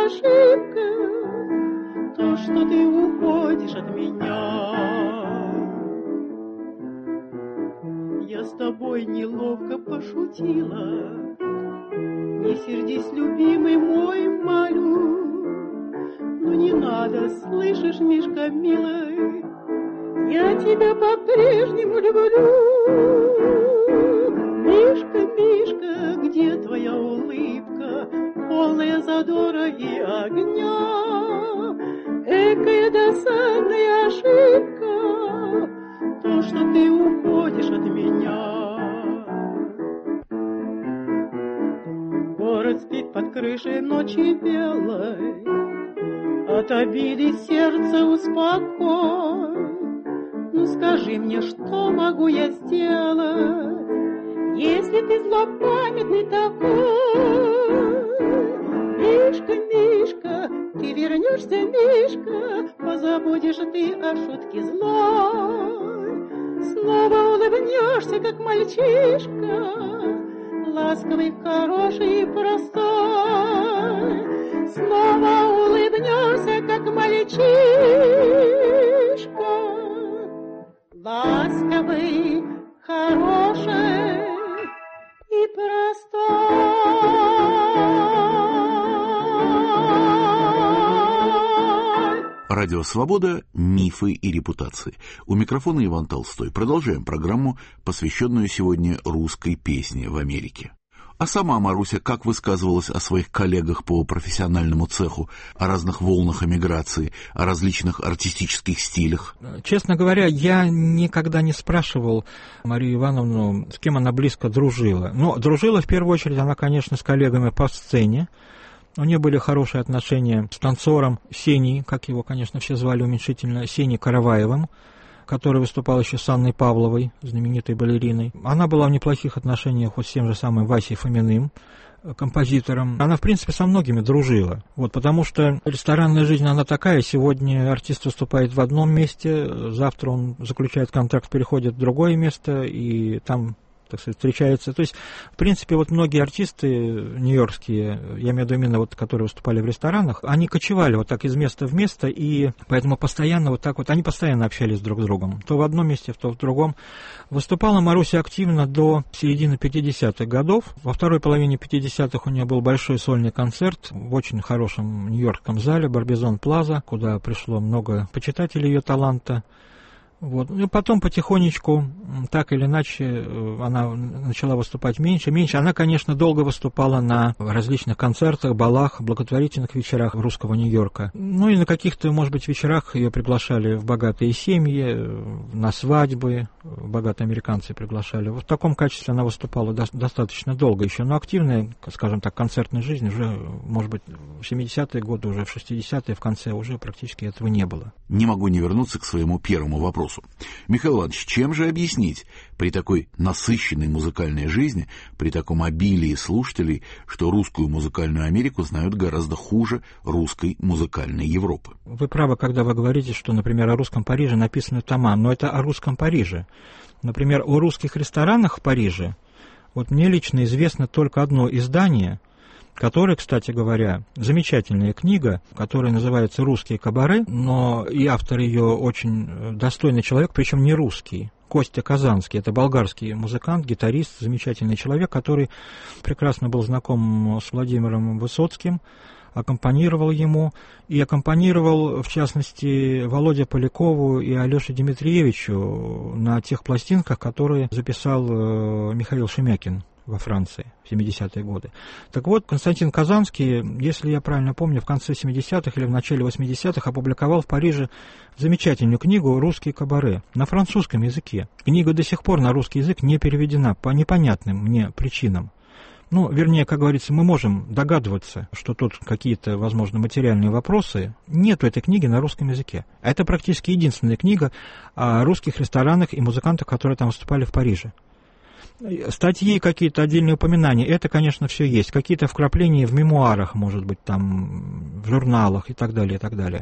S2: ошибка, то, что ты уходишь от меня. Я с тобой неловко пошутила, не сердись, любимый мой, молю. Ну не надо, слышишь, Мишка, милый, я тебя по-прежнему люблю. Мишка, Мишка, где твоя улыбка, полная задора и огня? Экая досадная ошибка, то, что ты уходишь от меня. Город спит под крышей ночи белой, от обиды сердце успокой. Ну скажи мне, что могу я сделать, если ты злопамятный такой? Мишка, Мишка, ты вернешься, Мишка, позабудешь ты о шутке злой. Снова улыбнешься, как мальчишка, ласковый, хороший и простой. Снова улыбнешься, как мальчишка, ласковый, хороший и простой.
S1: Радио «Свобода. Мифы и репутации». У микрофона Иван Толстой. Продолжаем программу, посвященную сегодня русской песне в Америке. А сама Маруся как высказывалась о своих коллегах по профессиональному цеху, о разных волнах эмиграции, о различных артистических стилях?
S3: Честно говоря, я никогда не спрашивал Марию Ивановну, с кем она близко дружила. Но дружила в первую очередь она, конечно, с коллегами по сцене. У нее были хорошие отношения с танцором Сеней, как его, конечно, все звали уменьшительно, Сеней Караваевым, который выступал еще с Анной Павловой, знаменитой балериной. Она была в неплохих отношениях вот с тем же самым Васей Фоминым, композитором. Она, в принципе, со многими дружила. Вот, потому что ресторанная жизнь, она такая. Сегодня артист выступает в одном месте, завтра он заключает контракт, переходит в другое место, и там, так сказать, встречается. То есть, в принципе, вот многие артисты нью-йоркские, я имею в виду именно вот, которые выступали в ресторанах, они кочевали вот так из места в место, и поэтому постоянно вот так вот, они постоянно общались друг с другом. То в одном месте, то в другом. Выступала Маруся активно до середины пятидесятых годов. Во второй половине пятидесятых у нее был большой сольный концерт в очень хорошем нью-йоркском зале Барбизон Плаза, куда пришло много почитателей ее таланта. Вот. И потом потихонечку, так или иначе, она начала выступать меньше. Меньше. Она, конечно, долго выступала на различных концертах, балах, благотворительных вечерах русского Нью-Йорка. Ну и на каких-то, может быть, вечерах ее приглашали в богатые семьи, на свадьбы, богатые американцы приглашали. Вот в таком качестве она выступала до- достаточно долго еще. Но активная, скажем так, концертная жизнь уже, может быть, в семидесятые годы, уже в шестидесятые, в конце уже практически этого не было.
S1: Не могу не вернуться к своему первому вопросу. Михаил Иванович, чем же объяснить при такой насыщенной музыкальной жизни, при таком обилии слушателей, что русскую музыкальную Америку знают гораздо хуже русской музыкальной Европы?
S3: Вы правы, когда вы говорите, что, например, о русском Париже написаны тома, но это о русском Париже. Например, о русских ресторанах в Париже, вот мне лично известно только одно издание, которая, кстати говоря, замечательная книга, которая называется «Русские кабаре», но и автор ее очень достойный человек, причем не русский. Костя Казанский, это болгарский музыкант, гитарист, замечательный человек, который прекрасно был знаком с Владимиром Высоцким, аккомпанировал ему, и аккомпанировал, в частности, Володе Полякову и Алёше Дмитриевичу на тех пластинках, которые записал Михаил Шемякин во Франции в семидесятые годы. Так вот, Константин Казанский, если я правильно помню, в конце семидесятых или в начале восьмидесятых опубликовал в Париже замечательную книгу «Русские кабаре» на французском языке. Книга до сих пор на русский язык не переведена по непонятным мне причинам. Ну, вернее, как говорится, мы можем догадываться, что тут какие-то, возможно, материальные вопросы. Нету этой книги на русском языке. Это практически единственная книга о русских ресторанах и музыкантах, которые там выступали в Париже. Статьи, какие-то отдельные упоминания, это, конечно, все есть. Какие-то вкрапления в мемуарах, может быть, там, в журналах и так далее, и так далее.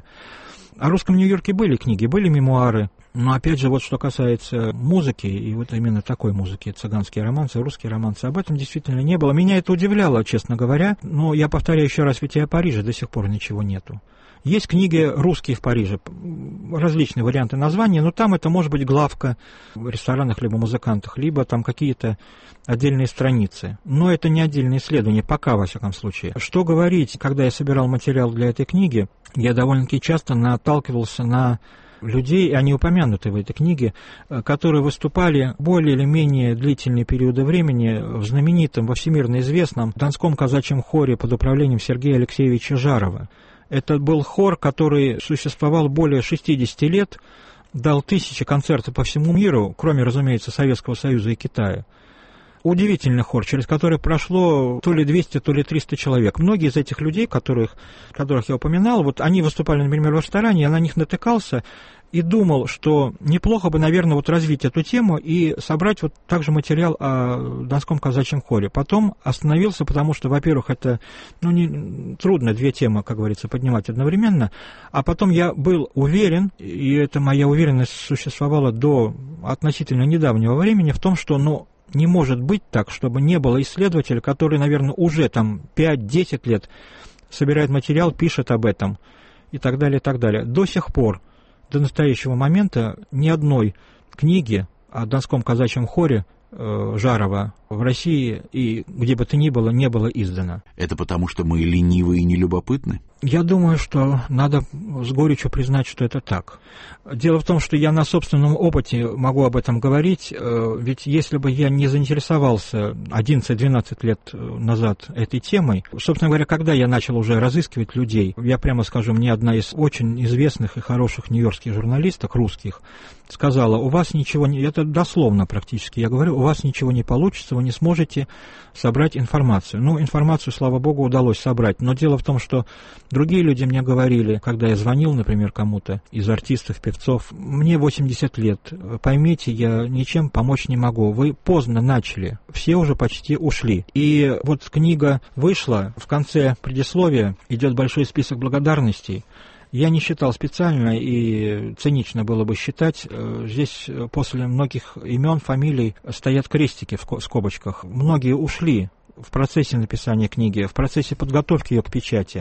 S3: О русском Нью-Йорке были книги, были мемуары, но, опять же, вот что касается музыки, и вот именно такой музыки, цыганские романсы, русские романсы, об этом действительно не было. Меня это удивляло, честно говоря, но я повторяю еще раз, ведь и о Париже до сих пор ничего нету. Есть книги русские в Париже, различные варианты названия, но там это может быть главка в ресторанах, либо музыкантах, либо там какие-то отдельные страницы. Но это не отдельные исследования, пока, во всяком случае. Что говорить, когда я собирал материал для этой книги, я довольно-таки часто наталкивался на людей, они упомянуты в этой книге, которые выступали более или менее длительные периоды времени в знаменитом, во всемирно известном Донском казачьем хоре под управлением Сергея Алексеевича Жарова. Это был хор, который существовал более шестьдесят лет, дал тысячи концертов по всему миру, кроме, разумеется, Советского Союза и Китая. Удивительный хор, через который прошло то ли двести, то ли триста человек. Многие из этих людей, которых, которых я упоминал, вот они выступали, например, в ресторане, я на них натыкался и думал, что неплохо бы, наверное, вот развить эту тему и собрать вот также материал о Донском казачьем хоре. Потом остановился, потому что, во-первых, это ну, не, трудно две темы, как говорится, поднимать одновременно, а потом я был уверен, и эта моя уверенность существовала до относительно недавнего времени, в том, что, ну, не может быть так, чтобы не было исследователя, который, наверное, уже там пять-десять лет собирает материал, пишет об этом и так далее, и так далее. До сих пор, до настоящего момента, ни одной книги о Донском казачьем хоре э, Жарова в России и где бы то ни было не было издано.
S1: Это потому, что мы ленивы и нелюбопытны?
S3: Я думаю, что надо с горечью признать, что это так. Дело в том, что я на собственном опыте могу об этом говорить, ведь если бы я не заинтересовался одиннадцать-двенадцать лет назад этой темой, собственно говоря, когда я начал уже разыскивать людей, я прямо скажу, мне одна из очень известных и хороших нью-йоркских журналисток, русских, сказала, у вас ничего не... Это дословно практически, я говорю, у вас ничего не получится, вы не сможете собрать информацию. Ну, информацию, слава богу, удалось собрать, но дело в том, что другие люди мне говорили, когда я звонил, например, кому-то из артистов, певцов, мне восемьдесят лет, поймите, я ничем помочь не могу, вы поздно начали, все уже почти ушли. И вот книга вышла, в конце предисловия идет большой список благодарностей. Я не считал специально, и цинично было бы считать. Здесь после многих имен, фамилий стоят крестики в скобочках. Многие ушли в процессе написания книги, в процессе подготовки ее к печати.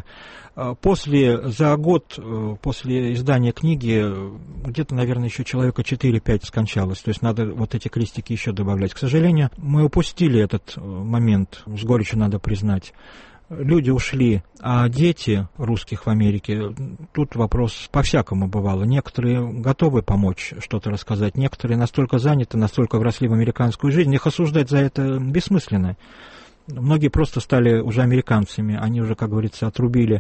S3: После, за год после издания книги где-то, наверное, еще человека четыре-пять скончалось. То есть надо вот эти крестики еще добавлять. К сожалению, мы упустили этот момент, с горечью надо признать. Люди ушли, а дети русских в Америке, тут вопрос по-всякому бывало. Некоторые готовы помочь, что-то рассказать, некоторые настолько заняты, настолько вросли в американскую жизнь, их осуждать за это бессмысленно. Многие просто стали уже американцами, они уже, как говорится, отрубили.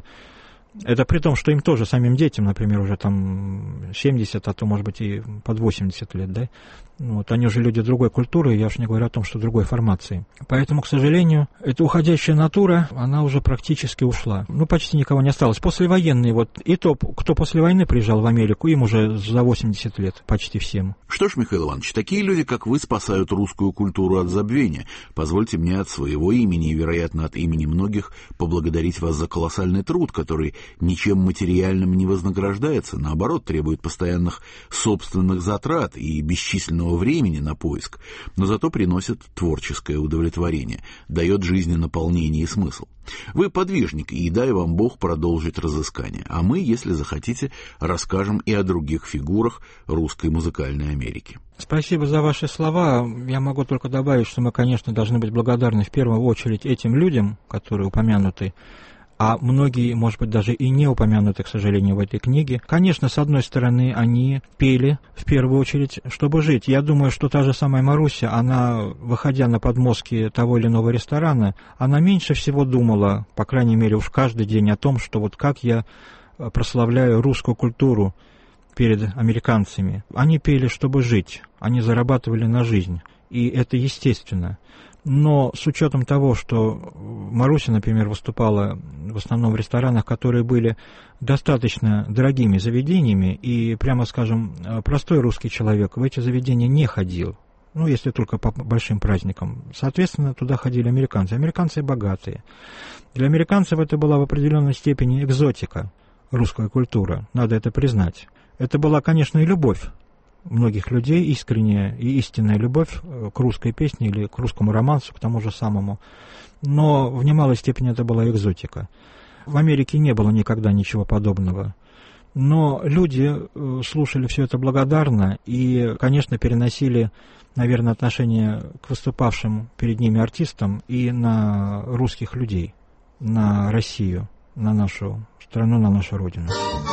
S3: Это при том, что им тоже, самим детям, например, уже там семьдесят, а то, может быть, и под восемьдесят лет, да? Вот, они уже люди другой культуры, я уж не говорю о том, что другой формации. Поэтому, к сожалению, эта уходящая натура, она уже практически ушла. Ну, почти никого не осталось. Послевоенные, вот, и то, кто после войны приезжал в Америку, им уже за восемьдесят лет, почти всем.
S1: Что ж, Михаил Иванович, такие люди, как вы, спасают русскую культуру от забвения. Позвольте мне от своего имени и, вероятно, от имени многих поблагодарить вас за колоссальный труд, который ничем материальным не вознаграждается, наоборот, требует постоянных собственных затрат и бесчисленного времени на поиск, но зато приносит творческое удовлетворение, дает жизни наполнение и смысл. Вы подвижник, и дай вам Бог продолжить разыскание, а мы, если захотите, расскажем и о других фигурах русской музыкальной Америки.
S3: Спасибо за ваши слова. Я могу только добавить, что мы, конечно, должны быть благодарны в первую очередь этим людям, которые упомянуты, а многие, может быть, даже и не упомянуты, к сожалению, в этой книге. Конечно, с одной стороны, они пели, в первую очередь, чтобы жить. Я думаю, что та же самая Маруся, она, выходя на подмостки того или иного ресторана, она меньше всего думала, по крайней мере, уж каждый день о том, что вот как я прославляю русскую культуру перед американцами. Они пели, чтобы жить, они зарабатывали на жизнь, и это естественно. Но с учетом того, что Маруся, например, выступала в основном в ресторанах, которые были достаточно дорогими заведениями, и, прямо скажем, простой русский человек в эти заведения не ходил. ну, если только по большим праздникам. Соответственно, туда ходили американцы. Американцы богатые. Для американцев это была в определенной степени экзотика, русская культура, надо это признать. Это была, конечно, и любовь многих людей, искренняя и истинная любовь к русской песне или к русскому романсу, к тому же самому. Но в немалой степени это была экзотика. В Америке не было никогда ничего подобного. Но люди слушали все это благодарно и, конечно, переносили, наверное, отношение к выступавшим перед ними артистам и на русских людей, на Россию, на нашу страну, на нашу родину.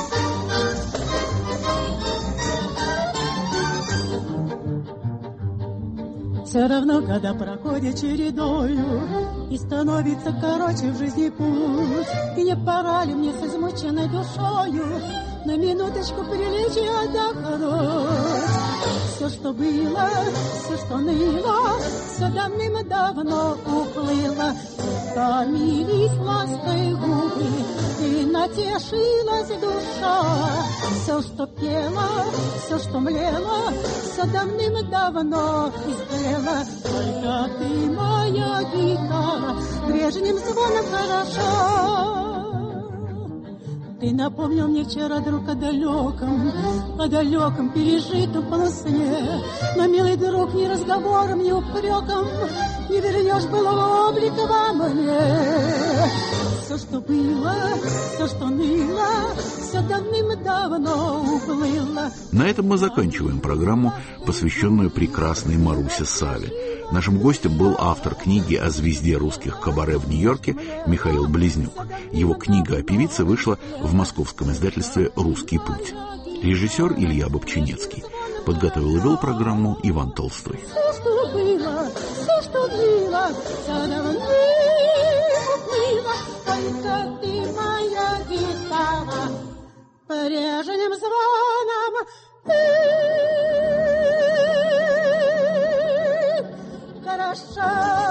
S2: Все равно, когда проходит чередою и становится короче в жизни путь, и не пора ли мне с измученной душою на минуточку прилечь и отдохнуть? Все, что было, все, что ныло, все давным-давно уплыло. Утомились лаской губы, и натешилась душа. Все, что пело, все, что млело, все давным-давно изгорело. Только ты, моя гитара, прежним звоном хороша. Ты напомнил мне вчера, друг, о далеком, о далеком пережитом полусне. Но, милый друг, ни разговором, ни упреком не вернешь былого облика во мне. Все, что было, все, что ныло, все давным-давно уплыло.
S1: На этом мы заканчиваем программу, посвященную прекрасной Марусе Саве. Нашим гостем был автор книги о звезде русских кабаре в Нью-Йорке Михаил Близнюк. Его книга о певице вышла в московском издательстве «Русский путь». Режиссер Илья Бобчинецкий. Подготовил и вел программу Иван Толстой.
S2: Все, что было, все, что было, все давно уплыло. Только ты, моя гитара, прежним звоном ты хороша.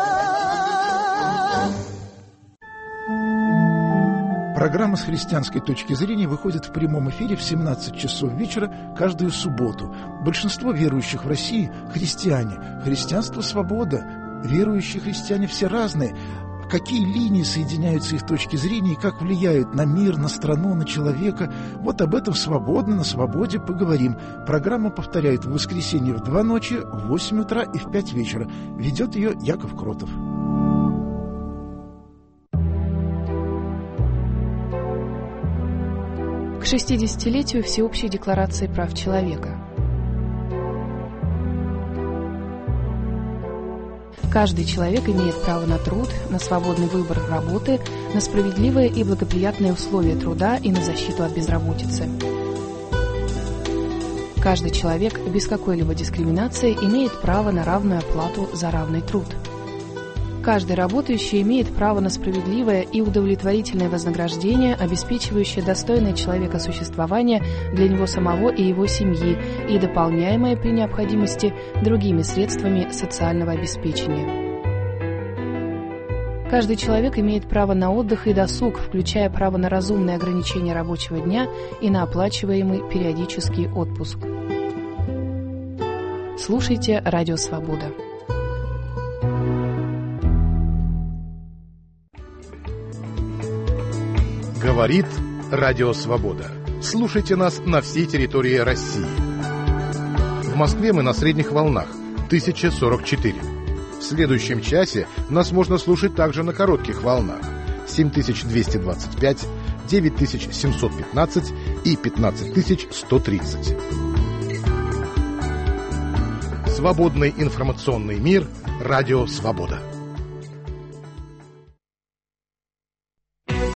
S7: Программа «С христианской точки зрения» выходит в прямом эфире в семнадцать часов вечера каждую субботу. Большинство верующих в России – христиане. Христианство – свобода. Верующие христиане все разные. Какие линии соединяются их точки зрения и как влияют на мир, на страну, на человека. Вот об этом свободно, на свободе поговорим. Программа повторяет в воскресенье в два ночи, в восемь утра и в пять вечера. Ведет ее Яков Кротов.
S5: К шестидесятилетию Всеобщей декларации прав человека. Каждый человек имеет право на труд, на свободный выбор работы, на справедливые и благоприятные условия труда и на защиту от безработицы. Каждый человек без какой-либо дискриминации имеет право на равную оплату за равный труд. Каждый работающий имеет право на справедливое и удовлетворительное вознаграждение, обеспечивающее достойное человека существование для него самого и его семьи и дополняемое при необходимости другими средствами социального обеспечения. Каждый человек имеет право на отдых и досуг, включая право на разумное ограничение рабочего дня и на оплачиваемый периодический отпуск. Слушайте «Радио Свобода».
S8: Говорит Радио Свобода. Слушайте нас на всей территории России. В Москве мы на средних волнах тысяча сорок четыре. В следующем часе нас можно слушать также на коротких волнах семь тысяч двести двадцать пять, девять тысяч семьсот пятнадцать и пятнадцать тысяч сто тридцать. Свободный информационный мир. Радио Свобода.